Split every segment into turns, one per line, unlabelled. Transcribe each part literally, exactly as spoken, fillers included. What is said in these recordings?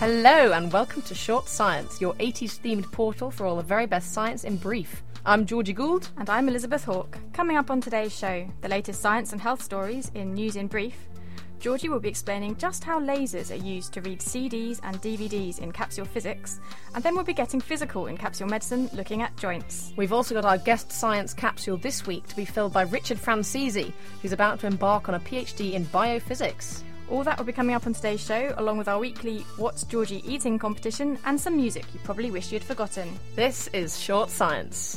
Hello and welcome to Short Science, your eighties-themed portal for all the very best science in brief. I'm Georgie Gould.
And I'm Elizabeth Hawke. Coming up on today's show, the latest science and health stories in News in Brief. Georgie will be explaining just how lasers are used to read C Ds and D V Ds in capsule physics, and then we'll be getting physical in capsule medicine, looking at joints.
We've also got our guest science capsule this week to be filled by Richard Francisi, who's about to embark on a PhD in biophysics.
All that will be coming up on today's show, along with our weekly What's Georgie Eating competition and some music you probably wish you'd forgotten.
This is Short Science.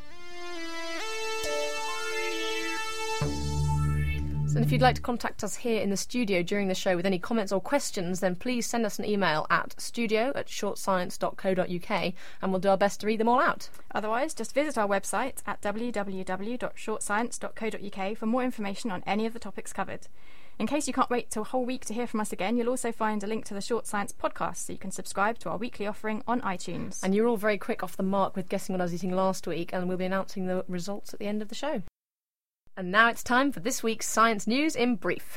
And if you'd like to contact us here in the studio during the show with any comments or questions, then please send us an email at studio at shortscience dot co dot uk and we'll do our best to read them all out.
Otherwise, just visit our website at w w w dot shortscience dot co dot uk for more information on any of the topics covered. In case you can't wait till a whole week to hear from us again, you'll also find a link to the Short Science podcast, so you can subscribe to our weekly offering on iTunes.
And you're all very quick off the mark with guessing what I was eating last week, and we'll be announcing the results at the end of the show. And now it's time for this week's Science News in Brief.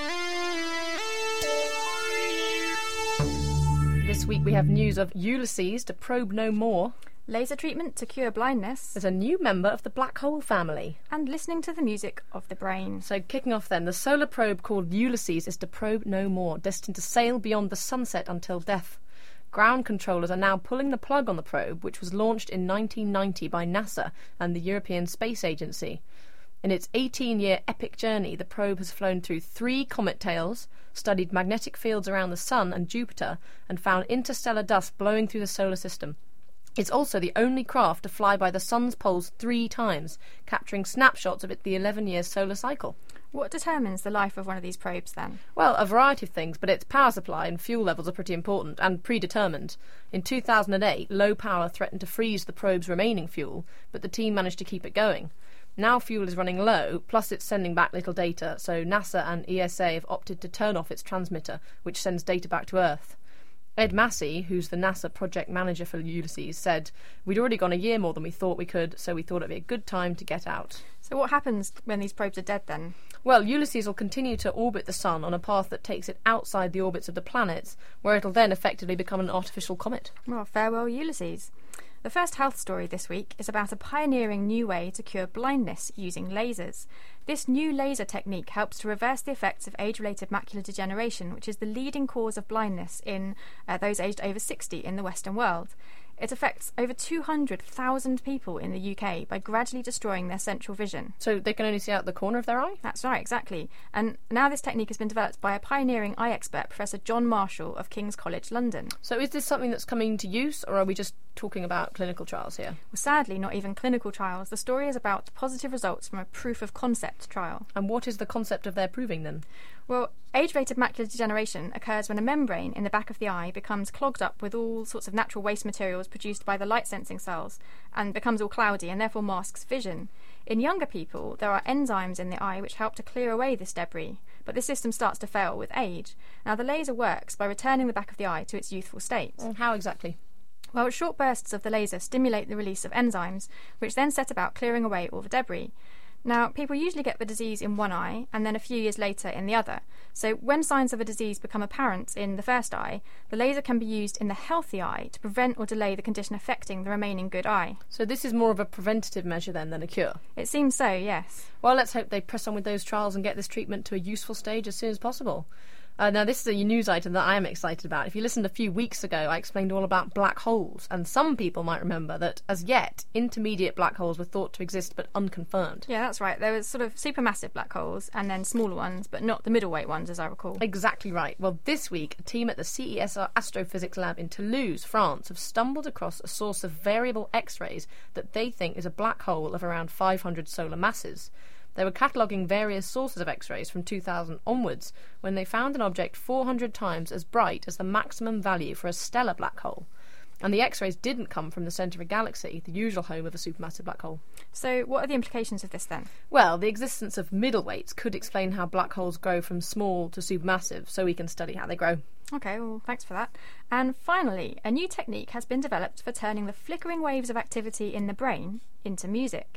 This week we have news of Ulysses to probe no more,
laser treatment to cure blindness,
there's a new member of the black hole family,
and listening to the music of the brain.
So kicking off then, the solar probe called Ulysses is to probe no more, destined to sail beyond the sunset until death. Ground controllers are now pulling the plug on the probe, which was launched in nineteen ninety by NASA and the European Space Agency. In its eighteen-year epic journey, the probe has flown through three comet tails, studied magnetic fields around the Sun and Jupiter, and found interstellar dust blowing through the solar system. It's also the only craft to fly by the Sun's poles three times, capturing snapshots of it the eleven-year solar cycle.
What determines the life of one of these probes, then?
Well, a variety of things, but its power supply and fuel levels are pretty important and predetermined. In two thousand eight, low power threatened to freeze the probe's remaining fuel, but the team managed to keep it going. Now fuel is running low, plus it's sending back little data, so NASA and E S A have opted to turn off its transmitter, which sends data back to Earth. Ed Massey, who's the NASA project manager for Ulysses, said, "We'd already gone a year more than we thought we could, so we thought it'd be a good time to get out."
So what happens when these probes are dead, then?
Well, Ulysses will continue to orbit the Sun on a path that takes it outside the orbits of the planets, where it'll then effectively become an artificial comet.
Well, farewell, Ulysses. The first health story this week is about a pioneering new way to cure blindness using lasers. This new laser technique helps to reverse the effects of age-related macular degeneration, which is the leading cause of blindness in uh, those aged over sixty in the Western world. It affects over two hundred thousand people in the U K by gradually destroying their central vision.
So they can only see out the corner of their eye?
That's right, exactly. And now this technique has been developed by a pioneering eye expert, Professor John Marshall of King's College London.
So is this something that's coming to use, or are we just talking about clinical trials here?
Well, sadly, not even clinical trials. The story is about positive results from a proof of concept trial.
And what is the concept of their proving then?
Well, age-related macular degeneration occurs when a membrane in the back of the eye becomes clogged up with all sorts of natural waste materials produced by the light-sensing cells and becomes all cloudy and therefore masks vision. In younger people, there are enzymes in the eye which help to clear away this debris, but this system starts to fail with age. Now, the laser works by returning the back of the eye to its youthful state.
Well, how exactly?
Well, short bursts of the laser stimulate the release of enzymes, which then set about clearing away all the debris. Now, people usually get the disease in one eye and then a few years later in the other. So when signs of a disease become apparent in the first eye, the laser can be used in the healthy eye to prevent or delay the condition affecting the remaining good eye.
So this is more of a preventative measure then than a cure?
It seems so, yes.
Well, let's hope they press on with those trials and get this treatment to a useful stage as soon as possible. Uh, now, this is a news item that I am excited about. If you listened a few weeks ago, I explained all about black holes, and some people might remember that, as yet, intermediate black holes were thought to exist but unconfirmed.
Yeah, that's right. There was sort of supermassive black holes and then smaller ones, but not the middleweight ones, as I recall.
Exactly right. Well, this week, a team at the C E S R Astrophysics Lab in Toulouse, France, have stumbled across a source of variable X-rays that they think is a black hole of around five hundred solar masses. They were cataloguing various sources of X-rays from two thousand onwards when they found an object four hundred times as bright as the maximum value for a stellar black hole. And the X-rays didn't come from the centre of a galaxy, the usual home of a supermassive black hole.
So what are the implications of this then?
Well, the existence of middleweights could explain how black holes grow from small to supermassive, so we can study how they grow.
OK, well, thanks for that. And finally, a new technique has been developed for turning the flickering waves of activity in the brain into music.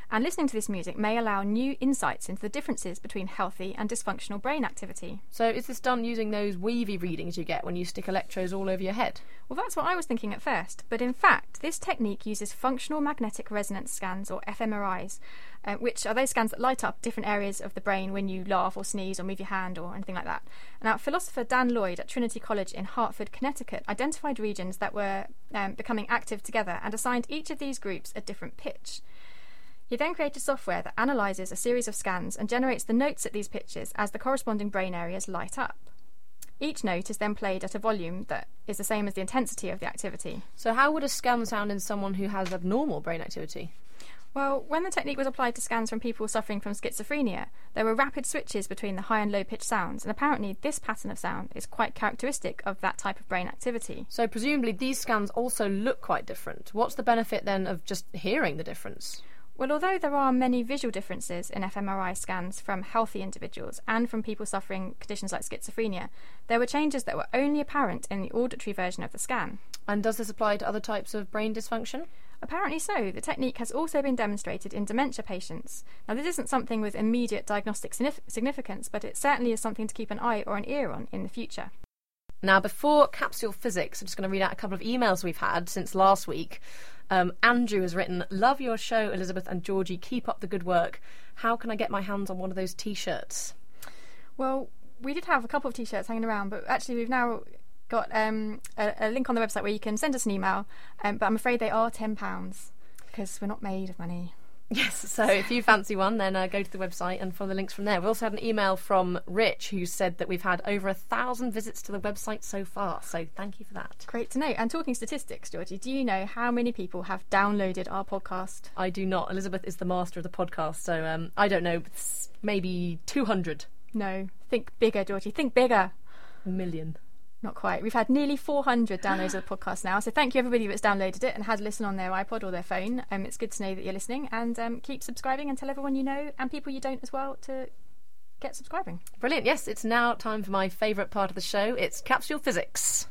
And listening to this music may allow new insights into the differences between healthy and dysfunctional brain activity.
So is this done using those wavy readings you get when you stick electrodes all over your head?
Well, that's what I was thinking at first, but in fact, this technique uses functional magnetic resonance scans, or f M R Is, uh, which are those scans that light up different areas of the brain when you laugh or sneeze or move your hand or anything like that. Now, philosopher Dan Lloyd at Trinity College in Hartford, Connecticut, identified regions that were um, becoming active together and assigned each of these groups a different pitch. He then created software that analyses a series of scans and generates the notes at these pitches as the corresponding brain areas light up. Each note is then played at a volume that is the same as the intensity of the activity.
So how would a scan sound in someone who has abnormal brain activity?
Well, when the technique was applied to scans from people suffering from schizophrenia, there were rapid switches between the high and low pitched sounds, and apparently this pattern of sound is quite characteristic of that type of brain activity.
So presumably these scans also look quite different. What's the benefit then of just hearing the difference?
Well, although there are many visual differences in f M R I scans from healthy individuals and from people suffering conditions like schizophrenia, there were changes that were only apparent in the auditory version of the scan.
And does this apply to other types of brain dysfunction?
Apparently so. The technique has also been demonstrated in dementia patients. Now, this isn't something with immediate diagnostic significance, but it certainly is something to keep an eye or an ear on in the future.
Now, before Capsule Physics, I'm just going to read out a couple of emails we've had since last week. Um, Andrew has written, "Love your show, Elizabeth and Georgie. Keep up the good work. How can I get my hands on one of those T-shirts?"
Well, we did have a couple of T-shirts hanging around, but actually we've now got um, a, a link on the website where you can send us an email, um, but I'm afraid they are ten pounds because we're not made of money.
Yes, so if you fancy one, then uh, go to the website and follow the links from there. We also had an email from Rich who said that we've had over a thousand visits to the website so far, so thank you for that.
Great to know. And talking statistics, Georgie, do you know how many people have downloaded our podcast?
I do not. Elizabeth is the master of the podcast, so um, I don't know, maybe two hundred.
No, think bigger, Georgie, think bigger.
A million.
Not quite. We've had nearly four hundred downloads of the podcast now, so thank you everybody that's downloaded it and had a listen on their iPod or their phone. Um, it's good to know that you're listening, and um, keep subscribing and tell everyone you know and people you don't as well to get subscribing.
Brilliant. Yes, it's now time for my favourite part of the show. It's Capsule Physics.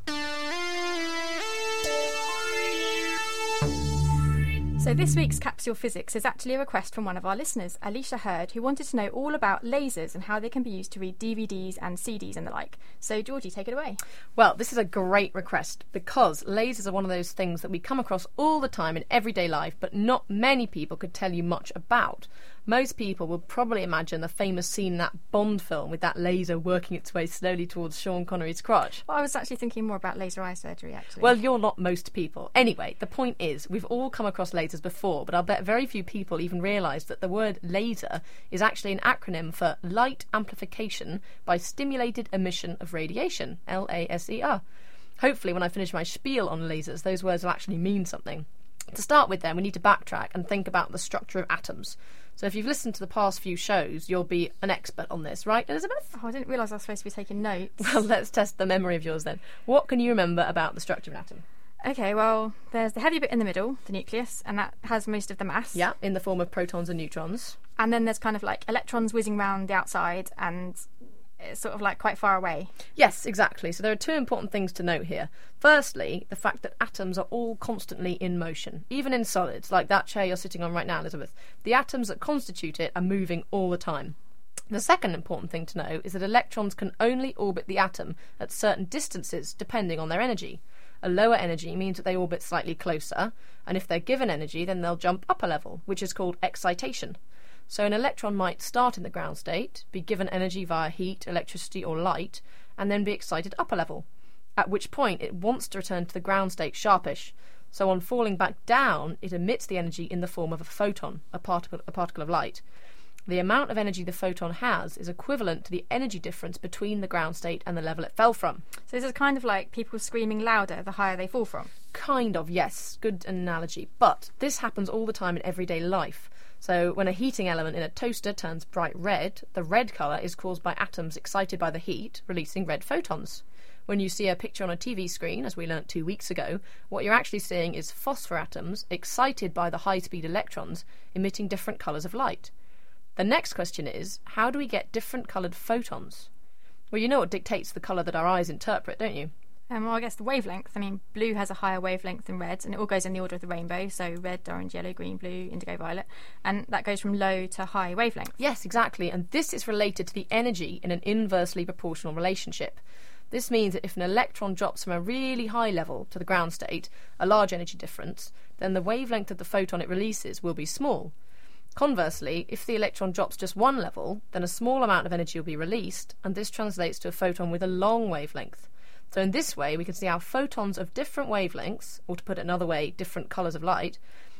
So this week's Capsule Physics is actually a request from one of our listeners, Alicia Hurd, who wanted to know all about lasers and how they can be used to read D V Ds and C Ds and the like. So Georgie, take it away.
Well, this is a great request because lasers are one of those things that we come across all the time in everyday life, but not many people could tell you much about. Most people will probably imagine the famous scene in that Bond film with that laser working its way slowly towards Sean Connery's crotch.
Well, I was actually thinking more about laser eye surgery, actually.
Well, you're not most people. Anyway, the point is, we've all come across lasers before, but I'll bet very few people even realise that the word laser is actually an acronym for Light Amplification by Stimulated Emission of Radiation, L A S E R. Hopefully, when I finish my spiel on lasers, those words will actually mean something. To start with, then, we need to backtrack and think about the structure of atoms. So if you've listened to the past few shows, you'll be an expert on this, right, Elizabeth?
Oh, I didn't realise I was supposed to be taking notes.
Well, let's test the memory of yours then. What can you remember about the structure of an atom?
Okay, well, there's the heavy bit in the middle, the nucleus, and that has most of the mass.
Yeah, in the form of protons and neutrons.
And then there's kind of like electrons whizzing around the outside and it's sort of like quite far away.
Yes, exactly. So there are two important things to note here. Firstly, the fact that atoms are all constantly in motion, even in solids, like that chair you're sitting on right now, Elizabeth. The atoms that constitute it are moving all the time. The second important thing to know is that electrons can only orbit the atom at certain distances depending on their energy. A lower energy means that they orbit slightly closer, and if they're given energy, then they'll jump up a level, which is called excitation. So an electron might start in the ground state, be given energy via heat, electricity or light, and then be excited up a level, at which point it wants to return to the ground state sharpish. So on falling back down, it emits the energy in the form of a photon, a particle, a particle of light. The amount of energy the photon has is equivalent to the energy difference between the ground state and the level it fell from.
So this is kind of like people screaming louder the higher they fall from?
Kind of, yes. Good analogy. But this happens all the time in everyday life. So when a heating element in a toaster turns bright red, the red colour is caused by atoms excited by the heat, releasing red photons. When you see a picture on a T V screen, as we learnt two weeks ago, what you're actually seeing is phosphor atoms excited by the high-speed electrons, emitting different colours of light. The next question is, how do we get different coloured photons? Well, you know what dictates the colour that our eyes interpret, don't you?
Um, well, I guess the wavelength. I mean, blue has a higher wavelength than red, and it all goes in the order of the rainbow. So red, orange, yellow, green, blue, indigo, violet. And that goes from low to high wavelength.
Yes, exactly. And this is related to the energy in an inversely proportional relationship. This means that if an electron drops from a really high level to the ground state, a large energy difference, then the wavelength of the photon it releases will be small. Conversely, if the electron drops just one level, then a small amount of energy will be released, and this translates to a photon with a long wavelength. So in this way, we can see how photons of different wavelengths, or to put it another way, different colours of light,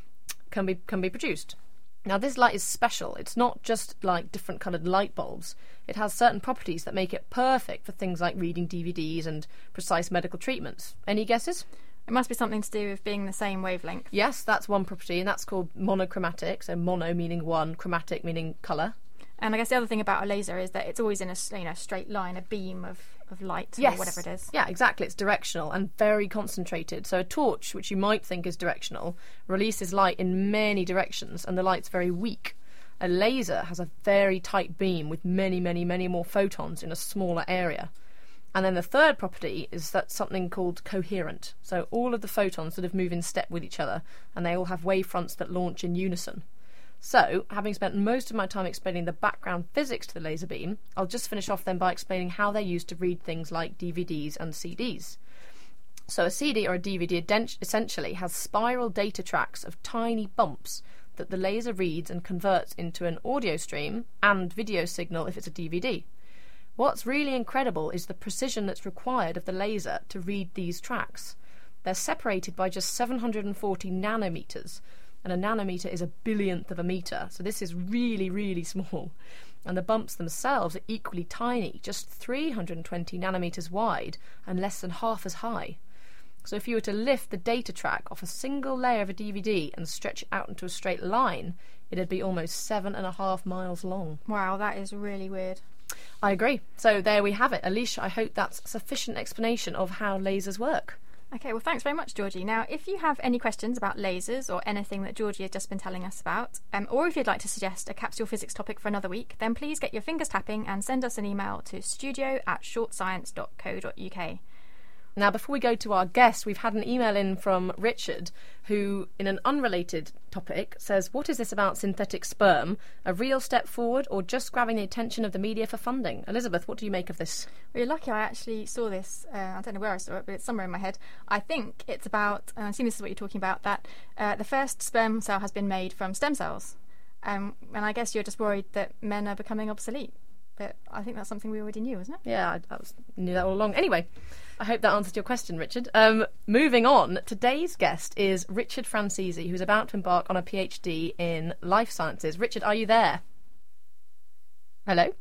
can be can be produced. Now, this light is special. It's not just like different coloured light bulbs. It has certain properties that make it perfect for things like reading D V Ds and precise medical treatments. Any guesses?
It must be something to do with being the same wavelength.
Yes, that's one property, and that's called monochromatic. So mono meaning one, chromatic meaning colour.
And I guess the other thing about a laser is that it's always in a you know straight line, a beam of, of light,
yes.
or whatever it is.
Yeah, exactly. It's directional and very concentrated. So a torch, which you might think is directional, releases light in many directions, and the light's very weak. A laser has a very tight beam with many, many, many more photons in a smaller area. And then the third property is that something called coherent. So all of the photons sort of move in step with each other, and they all have wavefronts that launch in unison. So, having spent most of my time explaining the background physics to the laser beam, I'll just finish off then by explaining how they're used to read things like D V Ds and C Ds. So a C D or a D V D essentially has spiral data tracks of tiny bumps that the laser reads and converts into an audio stream and video signal if it's a D V D. What's really incredible is the precision that's required of the laser to read these tracks. They're separated by just seven hundred forty nanometers, and a nanometer is a billionth of a metre, so this is really, really small. And the bumps themselves are equally tiny, just three hundred twenty nanometres wide and less than half as high. So if you were to lift the data track off a single layer of a D V D and stretch it out into a straight line, it'd be almost seven and a half miles long.
Wow, that is really weird.
I agree. So there we have it. Alicia, I hope that's sufficient explanation of how lasers work.
Okay, well, thanks very much, Georgie. Now, if you have any questions about lasers or anything that Georgie has just been telling us about, um, or if you'd like to suggest a capsule physics topic for another week, then please get your fingers tapping and send us an email to studio at shortscience dot co dot uk.
Now, before we go to our guest, we've had an email in from Richard, who, in an unrelated topic, says, what is this about synthetic sperm? A real step forward or just grabbing the attention of the media for funding? Elizabeth, what do you make of this?
Well, you're lucky I actually saw this. Uh, I don't know where I saw it, but it's somewhere in my head. I think it's about, and I assume this is what you're talking about, that uh, the first sperm cell has been made from stem cells. Um, and I guess you're just worried that men are becoming obsolete. But I think that's something we already knew, wasn't it?
Yeah, I, I was, knew that all along. Anyway, I hope that answered your question, Richard. Um, moving on, today's guest is Richard Francesi, who's about to embark on a PhD in life sciences. Richard, are you there? Hello?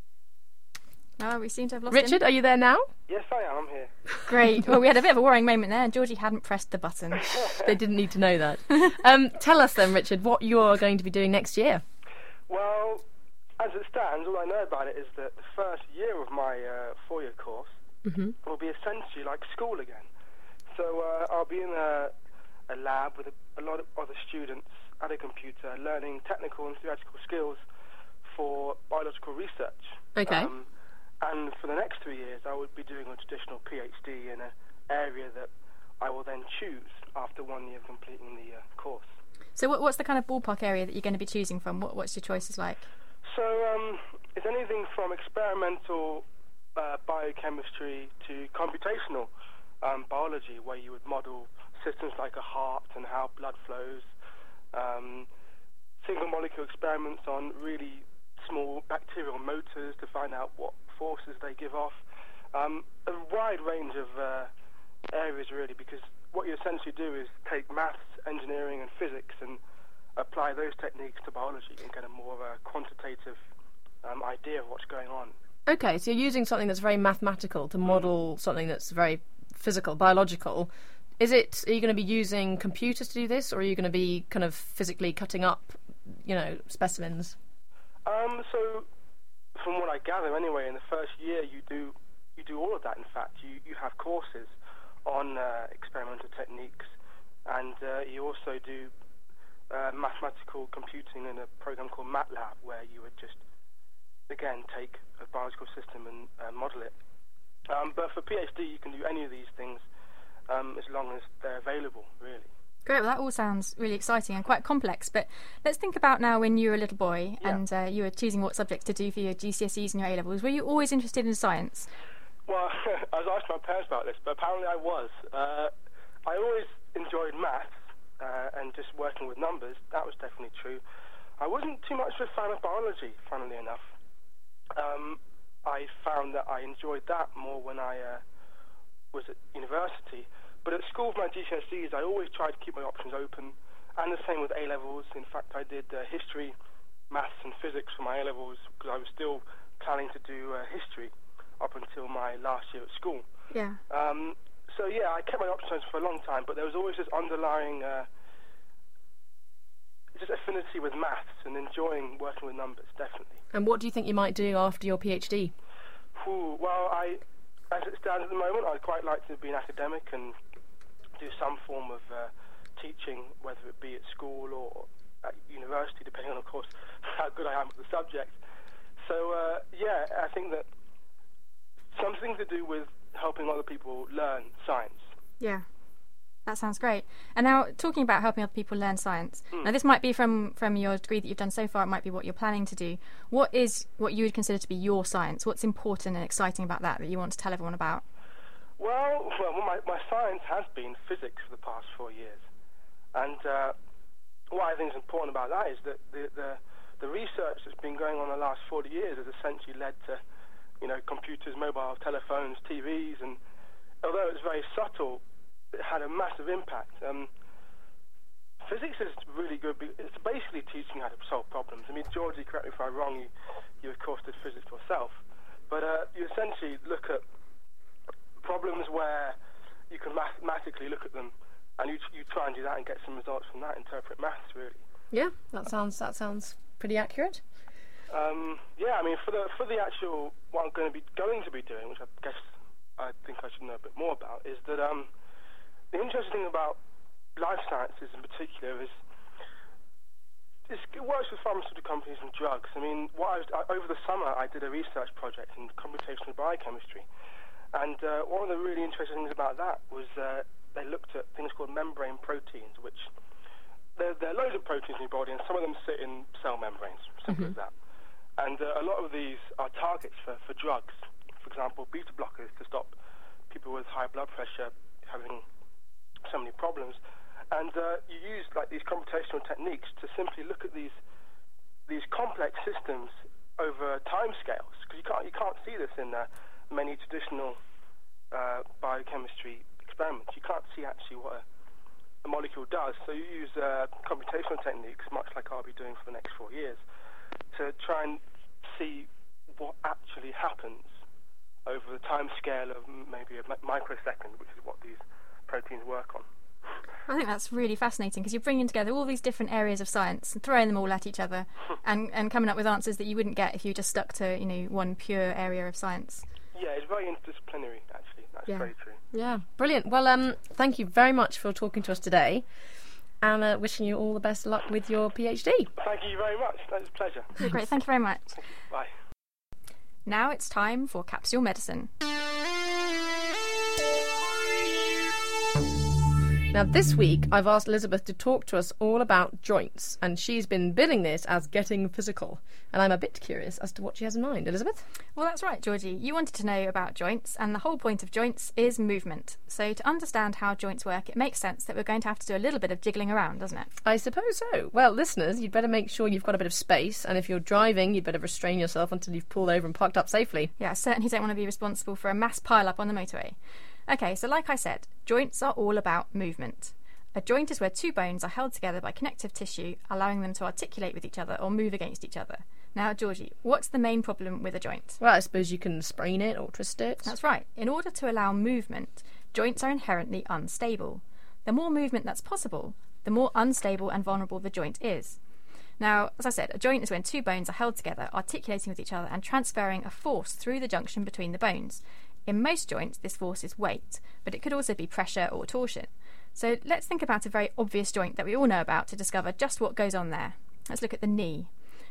No, we seem to have lost
Richard,
him.
are you there now?
Yes, I am. I'm here.
Great. Well, we had a bit of a worrying moment there, and Georgie hadn't pressed the button.
They didn't need to know that. Um, tell us then, Richard, what you're going to be doing next year.
Well, as it stands, all I know about it is that the first year of my uh, four-year course mm-hmm. will be essentially like school again. So uh, I'll be in a, a lab with a, a lot of other students at a computer learning technical and theoretical skills for biological research.
Okay.
Um, and for the next three years, I would be doing a traditional PhD in an area that I will then choose after one year of completing the uh, course.
So what, what's the kind of ballpark area that you're going to be choosing from? What, what's your choices like?
So um, it's anything from experimental uh, biochemistry to computational um, biology, where you would model systems like a heart and how blood flows, um, single molecule experiments on really small bacterial motors to find out what forces they give off, um, a wide range of uh, areas really, because what you essentially do is take maths, engineering and physics and apply those techniques to biology and get a more of a quantitative um, idea of what's going on.
Okay, so you're using something that's very mathematical to model mm. something that's very physical, biological. Is it, are you going to be using computers to do this, or are you going to be kind of physically cutting up, you know, specimens?
Um, so, from what I gather anyway, in the first year you do you do all of that, in fact. You, you have courses on uh, experimental techniques, and uh, you also do Uh, mathematical computing in a program called MATLAB, where you would just, again, take a biological system and uh, model it. Um, but for PhD, you can do any of these things um, as long as they're available, really.
Great, well that all sounds really exciting and quite complex, but let's think about now when you were a little boy
Yeah.
and uh, you were choosing what subjects to do for your G C S Es and your A-levels. Were you always interested in science?
Well, I was asking my parents about this, but apparently I was. Uh, I always enjoyed maths uh, and just working with numbers. That was definitely true. I wasn't too much of a fan of biology, funnily enough. Um, I found that I enjoyed that more when I uh, was at university. But at school for my G C S Es, I always tried to keep my options open, and the same with A-levels. In fact, I did uh, history, maths and physics for my A-levels because I was still planning to do uh, history up until my last year at school.
Yeah.
Um, so yeah, I kept my options for a long time, but there was always this underlying uh, just affinity with maths and enjoying working with numbers, definitely.
And what do you think you might do after your PhD?
Ooh, well, I, as it stands at the moment, I'd quite like to be an academic and do some form of uh, teaching, whether it be at school or at university, depending on, of course, how good I am at the subject. So, uh, yeah, I think that something to do with helping other people learn science.
Yeah. That sounds great. And now, talking about helping other people learn science,
Mm.
now this might be from, from your degree that you've done so far, it might be what you're planning to do. What is what you would consider to be your science? What's important and exciting about that that you want to tell everyone about?
Well, well, my, my science has been physics for the past four years. And uh, what I think is important about that is that the, the, the research that's been going on the last forty years has essentially led to, you know, computers, mobile telephones, T Vs, and although it's very subtle, it had a massive impact. Um, physics is really good. It's basically teaching how to solve problems. I mean, Georgie, correct me if I'm wrong, you, you of course did physics yourself. But uh, you essentially look at problems where you can mathematically look at them and you, you try and do that and get some results from that, interpret maths, really.
Yeah, that sounds that sounds pretty accurate.
Um, yeah, I mean, for the for the actual, what I'm going to be going to be doing, which I guess I think I should know a bit more about, is that um, the interesting thing about life sciences in particular is it's, it works with pharmaceutical companies and drugs. I mean, what I was, I, over the summer I did a research project in computational biochemistry, and uh, one of the really interesting things about that was uh, they looked at things called membrane proteins, which there, there are loads of proteins in your body, and some of them sit in cell membranes, simple
Mm-hmm.
as that. And uh, a lot of these are targets for, for drugs. For example, beta blockers to stop people with high blood pressure having so many problems. And uh, you use like these computational techniques to simply look at these these complex systems over time scales, because you can't you can't see this in uh, many traditional uh, biochemistry experiments. You can't see actually what a, a molecule does. So you use uh, computational techniques, much like I'll be doing for the next four years, to try and see what actually happens over the time scale of maybe a microsecond, which is what these proteins work on.
I think that's really fascinating because you're bringing together all these different areas of science and throwing them all at each other and, and coming up with answers that you wouldn't get if you just stuck to, you know, one pure area of science.
Yeah, it's very interdisciplinary, actually. That's
Yeah.
very true.
Yeah, brilliant. Well, um, thank you very much for talking to us today, and uh, wishing you all the best of luck with your PhD.
Thank you very much. That was a pleasure.
You're great. Thank you very much.
Bye.
Now it's time for Capsule Medicine.
Now, this week, I've asked Elizabeth to talk to us all about joints, and she's been billing this as getting physical. And I'm a bit curious as to what she has in mind. Elizabeth?
Well, that's right, Georgie. You wanted to know about joints, and the whole point of joints is movement. So to understand how joints work, it makes sense that we're going to have to do a little bit of jiggling around, doesn't it?
I suppose so. Well, listeners, you'd better make sure you've got a bit of space, and if you're driving, you'd better restrain yourself until you've pulled over and parked up safely.
Yeah, I certainly don't want to be responsible for a mass pile-up on the motorway. Okay, so like I said, joints are all about movement. A joint is where two bones are held together by connective tissue, allowing them to articulate with each other or move against each other. Now, Georgie, what's the main problem with a joint?
Well, I suppose you can sprain it or twist it.
That's right. In order to allow movement, joints are inherently unstable. The more movement that's possible, the more unstable and vulnerable the joint is. Now, as I said, a joint is when two bones are held together, articulating with each other and transferring a force through the junction between the bones. In most joints, this force is weight, but it could also be pressure or torsion. So let's think about a very obvious joint that we all know about to discover just what goes on there. Let's look at the knee.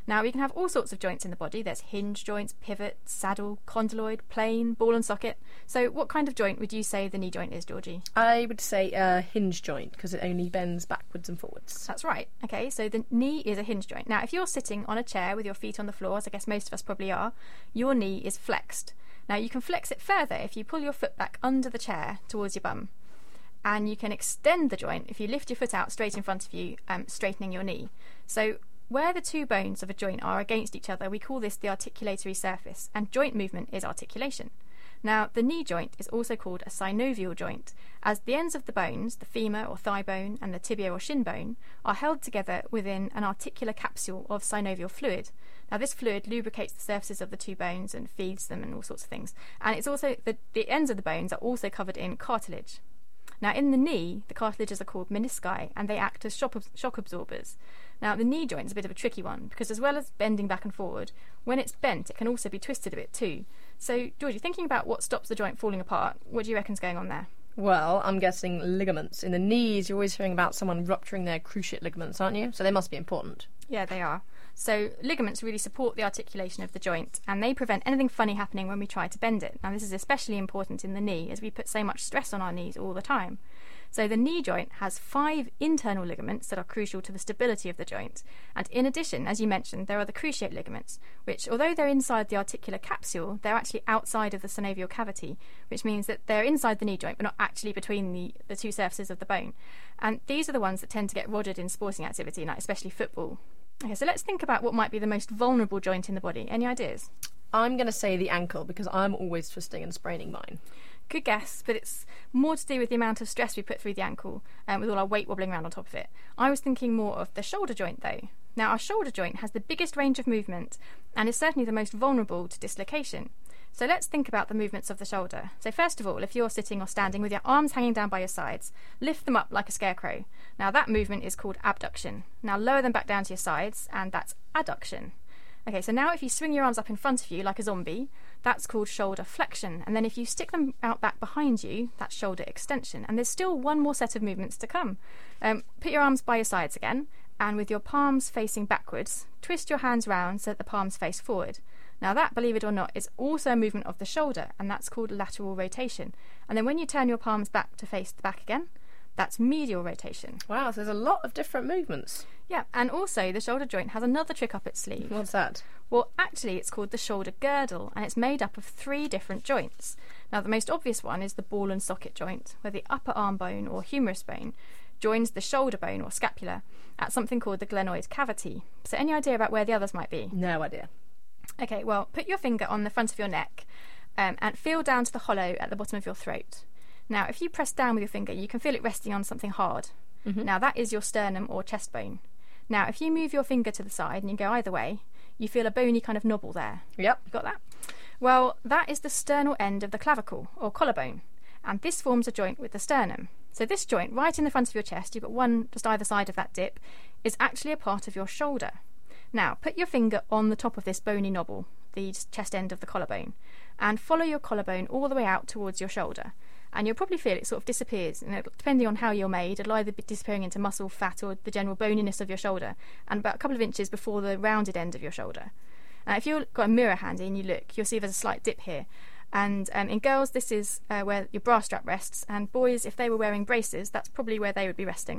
Now, you can have all sorts of joints in the body. There's hinge joints, pivot, saddle, condyloid, plane, ball and socket. So what kind of joint would you say the knee joint is, Georgie?
I would say a hinge joint because it only bends backwards and forwards.
That's right. Okay, so the knee is a hinge joint. Now, if you're sitting on a chair with your feet on the floor, as I guess most of us probably are, your knee is flexed. Now, you can flex it further if you pull your foot back under the chair towards your bum. And you can extend the joint if you lift your foot out straight in front of you, um, straightening your knee. So where the two bones of a joint are against each other, we call this the articulatory surface, and joint movement is articulation. Now, the knee joint is also called a synovial joint, as the ends of the bones, the femur or thigh bone and the tibia or shin bone, are held together within an articular capsule of synovial fluid. Now, this fluid lubricates the surfaces of the two bones and feeds them and all sorts of things. And it's also the, the ends of the bones are also covered in cartilage. Now, in the knee, the cartilages are called menisci, and they act as shock, shock absorbers. Now, the knee joint is a bit of a tricky one, because as well as bending back and forward, when it's bent, it can also be twisted a bit too. So, Georgie, thinking about what stops the joint falling apart, what do you reckon's going on there?
Well, I'm guessing ligaments. In the knees, you're always hearing about someone rupturing their cruciate ligaments, aren't you? So they must be important.
Yeah, they are. So ligaments really support the articulation of the joint, and they prevent anything funny happening when we try to bend it. Now, this is especially important in the knee, as we put so much stress on our knees all the time. So the knee joint has five internal ligaments that are crucial to the stability of the joint. And in addition, as you mentioned, there are the cruciate ligaments, which, although they're inside the articular capsule, they're actually outside of the synovial cavity, which means that they're inside the knee joint, but not actually between the, the two surfaces of the bone. And these are the ones that tend to get rodded in sporting activity, like especially football. Okay, so let's think about what might be the most vulnerable joint in the body. Any ideas?
I'm going to say the ankle, because I'm always twisting and spraining mine.
Good guess, but it's more to do with the amount of stress we put through the ankle, um, with all our weight wobbling around on top of it. I was thinking more of the shoulder joint, though. Now, our shoulder joint has the biggest range of movement and is certainly the most vulnerable to dislocation. So let's think about the movements of the shoulder. So first of all, if you're sitting or standing with your arms hanging down by your sides, lift them up like a scarecrow. Now, that movement is called abduction. Now, lower them back down to your sides, and that's adduction. Okay, so now if you swing your arms up in front of you like a zombie, that's called shoulder flexion. And then if you stick them out back behind you, that's shoulder extension. And there's still one more set of movements to come. Um, put your arms by your sides again, and with your palms facing backwards, twist your hands round so that the palms face forward. Now that, believe it or not, is also a movement of the shoulder, and that's called lateral rotation. And then when you turn your palms back to face the back again, that's medial rotation.
Wow, so there's a lot of different movements.
Yeah, and also the shoulder joint has another trick up its sleeve.
What's that?
Well, actually, it's called the shoulder girdle, and it's made up of three different joints. Now, the most obvious one is the ball and socket joint, where the upper arm bone, or humerus bone, joins the shoulder bone, or scapula, at something called the glenoid cavity. So any idea about where the others might be?
No idea.
Okay, well, put your finger on the front of your neck um, and feel down to the hollow at the bottom of your throat. Now, if you press down with your finger, you can feel it resting on something hard. Mm-hmm. Now, that is your sternum or chest bone. Now, if you move your finger to the side and you go either way, you feel a bony kind of knobble there.
Yep.
Got that? Well, that is the sternal end of the clavicle, or collarbone, and this forms a joint with the sternum. So this joint, right in the front of your chest, you've got one just either side of that dip, is actually a part of your shoulder. Now, put your finger on the top of this bony knobble, the chest end of the collarbone, and follow your collarbone all the way out towards your shoulder. And you'll probably feel it sort of disappears. And depending on how you're made, it'll either be disappearing into muscle, fat, or the general boniness of your shoulder, and about a couple of inches before the rounded end of your shoulder. Now, if you've got a mirror handy and you look, you'll see there's a slight dip here. And um, in girls, this is uh, where your bra strap rests, and boys, if they were wearing braces, that's probably where they would be resting.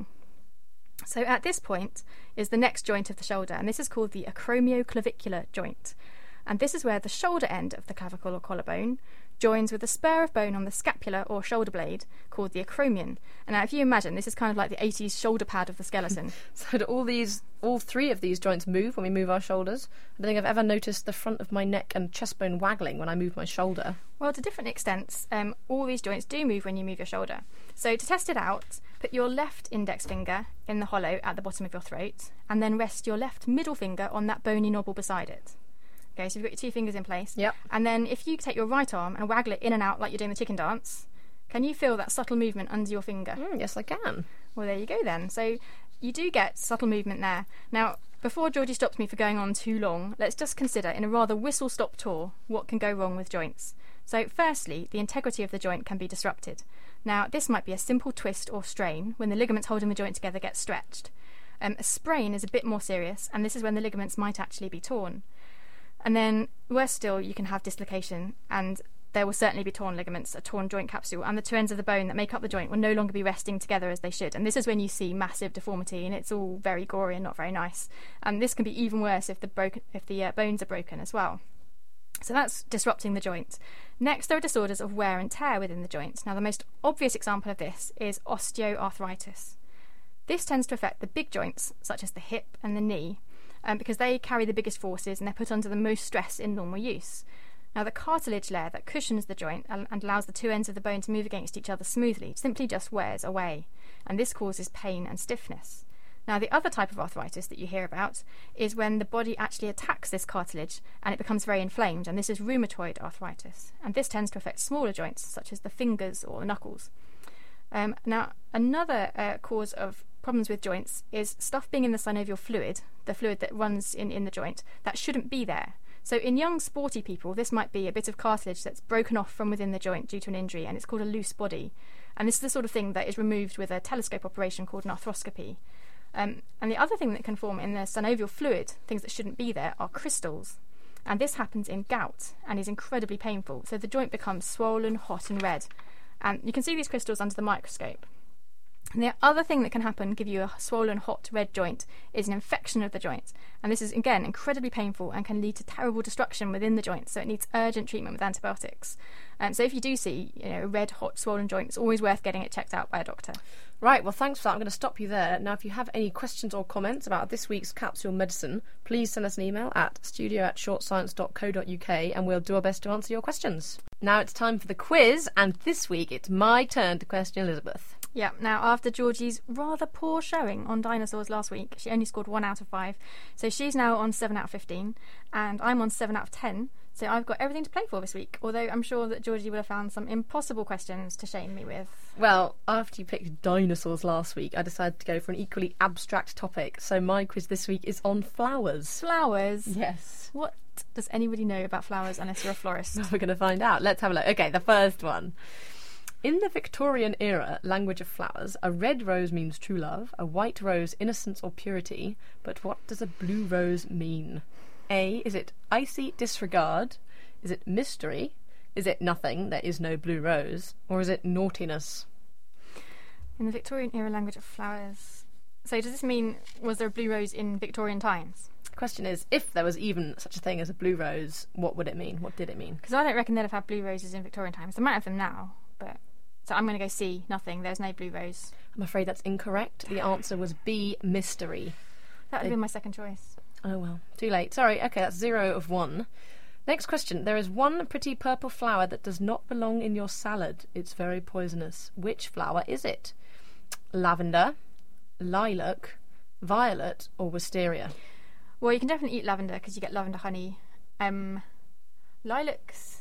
So at this point is the next joint of the shoulder, and this is called the acromioclavicular joint. And this is where the shoulder end of the clavicle or collarbone joins with a spur of bone on the scapula or shoulder blade called the acromion. And now if you imagine, this is kind of like the eighties shoulder pad of the skeleton.
So do all these, all three of these joints move when we move our shoulders? I don't think I've ever noticed the front of my neck and chest bone waggling when I move my shoulder.
Well, to different extents, um, all these joints do move when you move your shoulder. So to test it out, put your left index finger in the hollow at the bottom of your throat, and then rest your left middle finger on that bony knobble beside it. Okay, so you've got your two fingers in place.
Yep.
And then if you take your right arm and waggle it in and out like you're doing the chicken dance, can you feel that subtle movement under your finger?
Mm, yes, I can.
Well, there you go then. So you do get subtle movement there. Now, before Georgie stops me for going on too long, let's just consider, in a rather whistle-stop tour, what can go wrong with joints. So firstly, the integrity of the joint can be disrupted. Now, this might be a simple twist or strain when the ligaments holding the joint together get stretched. Um, a sprain is a bit more serious, and this is when the ligaments might actually be torn. And then, worse still, you can have dislocation, and there will certainly be torn ligaments, a torn joint capsule, and the two ends of the bone that make up the joint will no longer be resting together as they should. And this is when you see massive deformity, and it's all very gory and not very nice. And this can be even worse if the broken, if the uh, bones are broken as well. So that's disrupting the joint. Next, there are disorders of wear and tear within the joints. Now, the most obvious example of this is osteoarthritis. This tends to affect the big joints, such as the hip and the knee, um, because they carry the biggest forces and they're put under the most stress in normal use. Now, the cartilage layer that cushions the joint and allows the two ends of the bone to move against each other smoothly simply just wears away, and this causes pain and stiffness. Now, the other type of arthritis that you hear about is when the body actually attacks this cartilage and it becomes very inflamed, and this is rheumatoid arthritis, and this tends to affect smaller joints such as the fingers or the knuckles. Um, now, another uh, cause of problems with joints is stuff being in the synovial fluid, the fluid that runs in, in the joint, that shouldn't be there. So in young sporty people, this might be a bit of cartilage that's broken off from within the joint due to an injury, and it's called a loose body. And this is the sort of thing that is removed with a telescope operation called an arthroscopy. Um, and the other thing that can form in the synovial fluid, things that shouldn't be there, are crystals. And this happens in gout and is incredibly painful. So the joint becomes swollen, hot and red. And you can see these crystals under the microscope. And the other thing that can happen, give you a swollen, hot, red joint, is an infection of the joint. And this is, again, incredibly painful and can lead to terrible destruction within the joint, so it needs urgent treatment with antibiotics. Um, so if you do see you know, a red, hot, swollen joint, it's always worth getting it checked out by a doctor.
Right, well, thanks for that. I'm going to stop you there. Now, if you have any questions or comments about this week's Capsule Medicine, please send us an email at studio at shortscience dot co dot uk and we'll do our best to answer your questions. Now it's time for the quiz, and this week it's my turn to question Elizabeth.
Yeah, now after Georgie's rather poor showing on dinosaurs last week, she only scored one out of five, so she's now on seven out of fifteen, and I'm on seven out of ten, so I've got everything to play for this week, although I'm sure that Georgie would have found some impossible questions to shame me with.
Well, after you picked dinosaurs last week, I decided to go for an equally abstract topic, so my quiz this week is on flowers.
Flowers?
Yes.
What does anybody know about flowers unless you're a florist?
We're going to find out. Let's have a look. Okay, the first one. In the Victorian era language of flowers, a red rose means true love, a white rose innocence or purity, but what does a blue rose mean? A, is it icy disregard? Is it mystery? Is it nothing, there is no blue rose? Or is it naughtiness?
In the Victorian era language of flowers... So does this mean, was there a blue rose in Victorian times?
The question is, if there was even such a thing as a blue rose, what would it mean? What did it mean?
Because I don't reckon they'd have had blue roses in Victorian times. They might have them now, but... So I'm going to go C, nothing. There's no blue rose.
I'm afraid that's incorrect. The answer was B, mystery.
That would
They...
have been my second choice.
Oh, well. Too late. Sorry. Okay, that's zero of one. Next question. There is one pretty purple flower that does not belong in your salad. It's very poisonous. Which flower is it? Lavender, lilac, violet, or wisteria?
Well, you can definitely eat lavender because you get lavender honey. Um, lilacs...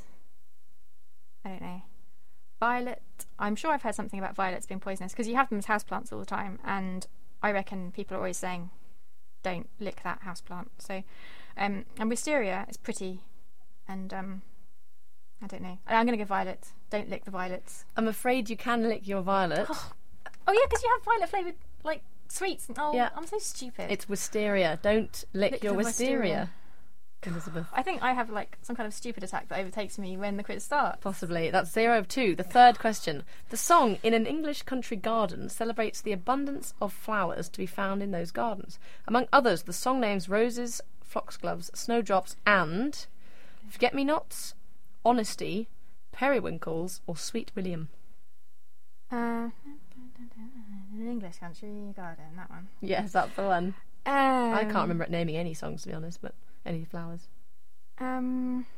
I don't know. Violet, I'm sure I've heard something about violets being poisonous because you have them as houseplants all the time, and I reckon people are always saying don't lick that houseplant. So, um, and wisteria is pretty, and um, I don't know. I'm going to go violet. Don't lick the violets.
I'm afraid you can lick your violet.
Oh, oh yeah, because you have violet flavoured like sweets. Oh, yeah. I'm so stupid.
It's wisteria. Don't lick,
lick
your
the
wisteria.
wisteria.
Elizabeth.
I think I have like some kind of stupid attack that overtakes me when the quiz starts.
Possibly. That's zero of two. The third question. The song In an English Country Garden celebrates the abundance of flowers to be found in those gardens. Among others, the song names roses, foxgloves, snowdrops, and forget-me-nots, honesty, periwinkles, or sweet William.
Uh, an English Country Garden, that one.
Yes, that's the one.
Um,
I can't remember naming any songs, to be honest, but any flowers.
Um,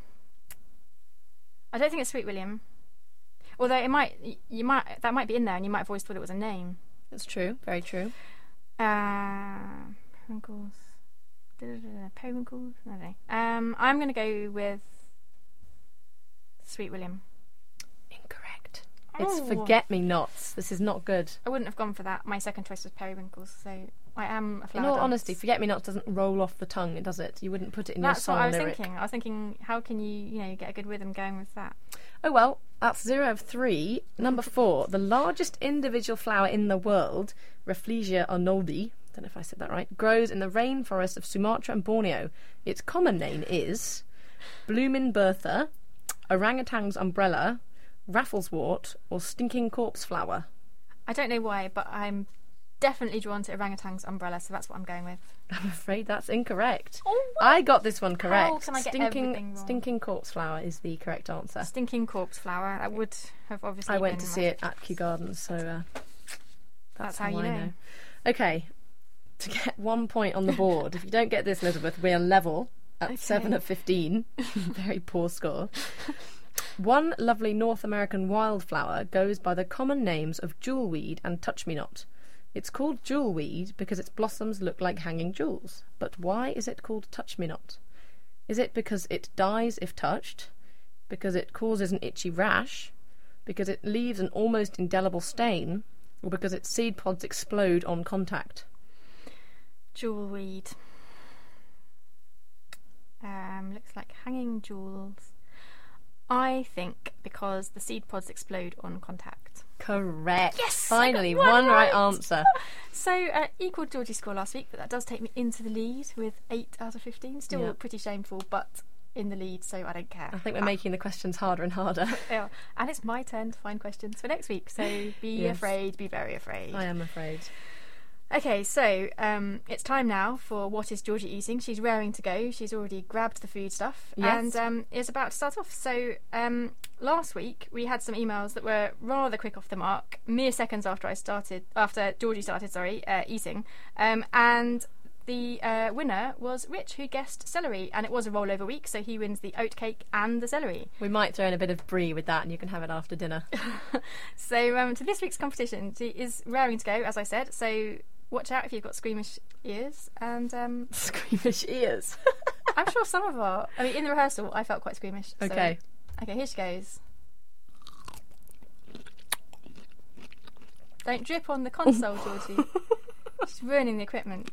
I don't think it's Sweet William. Although it might, you might that might be in there, and you might have always thought it was a name.
That's true. Very true.
Uh, periwinkles. Periwinkles. I don't know. Um, I'm going to go with Sweet William.
Incorrect. It's
Oh.
forget-me-nots. This is not good.
I wouldn't have gone for that. My second choice was periwinkles, so I am a flower.
In all
dance.
honesty, forget-me-nots doesn't roll off the tongue, does it? You wouldn't put it in your
That's
song
what I was
lyric.
thinking. I was thinking, how can you, you know, get a good rhythm going with that?
Oh well, that's zero of three. Number four, the largest individual flower in the world, Rafflesia arnoldi, don't know if I said that right, grows in the rainforests of Sumatra and Borneo. Its common name is Bloomin' Bertha, orangutan's umbrella, raffleswort, or stinking corpse flower.
I don't know why, but I'm definitely drawn to orangutan's umbrella, so that's what I'm going with.
I'm afraid that's incorrect.
Oh,
I got this one correct.
How can I get
stinking,
everything wrong?
Stinking corpse flower is the correct answer.
Stinking corpse flower. That would have obviously
I went
been
to see it at Kew Gardens, so uh, that's,
That's
how,
how you
I
know.
know. Okay, to get one point on the board. If you don't get this, Elizabeth, we are level at
Okay.
seven of fifteen. Very poor score. One lovely North American wildflower goes by the common names of jewelweed and touch-me-not. It's called jewelweed because its blossoms look like hanging jewels. But why is it called touch-me-not? Is it because it dies if touched? Because it causes an itchy rash? Because it leaves an almost indelible stain? Or because its seed pods explode on contact?
Jewelweed. Um, looks like hanging jewels. I think because the seed pods explode on contact.
Correct.
Yes, I got
Finally,
one
one right
right.
answer.
So, uh, equal Georgie's score last week, but that does take me into the lead with eight out of fifteen. Still
Yeah.
pretty shameful, but in the lead, so I don't care.
I think we're making the questions harder and harder.
Yeah. And it's my turn to find questions for next week, so be
Yes.
afraid, be very afraid.
I am afraid.
Okay, so um, it's time now for What is Georgie Eating? She's raring to go. She's already grabbed the food stuff
Yes.
and um, is about to start off. So um, last week we had some emails that were rather quick off the mark, mere seconds after I started, after Georgie started, sorry, uh, eating. Um, and the uh, winner was Rich, who guessed celery, and it was a rollover week, so he wins the oat cake and the celery.
We might throw in a bit of brie with that and you can have it after dinner.
So um, to this week's competition, she is raring to go, as I said. So watch out if you've got squeamish ears. And um,
Squeamish ears.
I'm sure some of our... I mean, in the rehearsal, I felt quite squeamish. so-
Okay.
Okay, here she goes. Don't drip on the console, Georgie. She's ruining the equipment.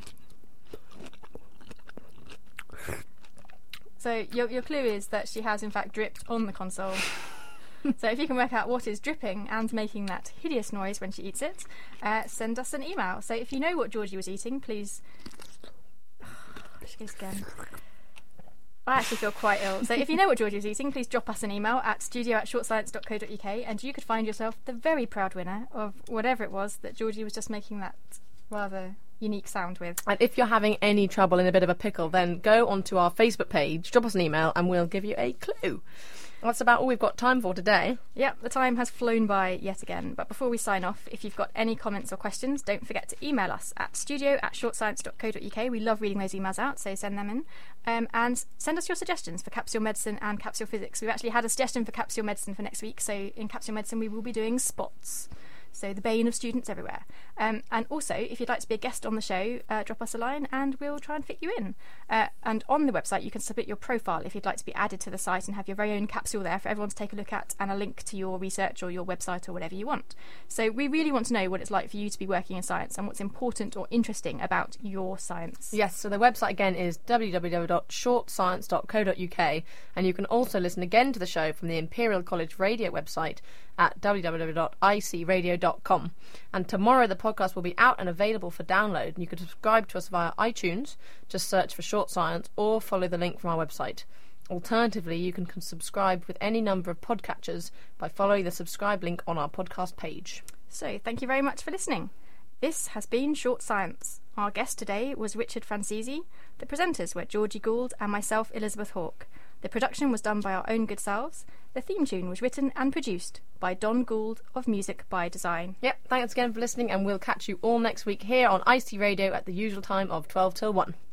So your your clue is that she has in fact dripped on the console. So if you can work out what is dripping and making that hideous noise when she eats it, uh, send us an email. So if you know what Georgie was eating, please... She goes again. I actually feel quite ill. So if you know what Georgie was eating, please drop us an email at studio at shortscience dot co dot uk and you could find yourself the very proud winner of whatever it was that Georgie was just making that rather unique sound with.
And if you're having any trouble in a bit of a pickle, then go onto our Facebook page, drop us an email, and we'll give you a clue. That's about all we've got time for today.
Yep, the time has flown by yet again. But before we sign off, if you've got any comments or questions, don't forget to email us at studio at shortscience dot co dot uk. We love reading those emails out, so send them in. Um, and send us your suggestions for capsule medicine and capsule physics. We've actually had a suggestion for capsule medicine for next week. So in capsule medicine, we will be doing spots. So the bane of students everywhere. Um, and also, if you'd like to be a guest on the show, uh, drop us a line and we'll try and fit you in. Uh, and on the website, you can submit your profile if you'd like to be added to the site and have your very own capsule there for everyone to take a look at and a link to your research or your website or whatever you want. So we really want to know what it's like for you to be working in science and what's important or interesting about your science.
Yes, so the website again is w w w dot short science dot co dot uk, and you can also listen again to the show from the Imperial College Radio website at w w w dot i c radio dot com. And tomorrow the podcast will be out and available for download, and you can subscribe to us via iTunes, just search for Short Science, or follow the link from our website. Alternatively, you can subscribe with any number of podcatchers by following the subscribe link on our podcast page.
So thank you very much for listening. This has been Short Science. Our guest today was Richard Francesi. The presenters were Georgie Gould and myself, Elizabeth Hawke. The production was done by our own good selves. The theme tune was written and produced by Don Gould of Music by Design.
Yep, thanks again for listening, and we'll catch you all next week here on I C Radio at the usual time of twelve till one.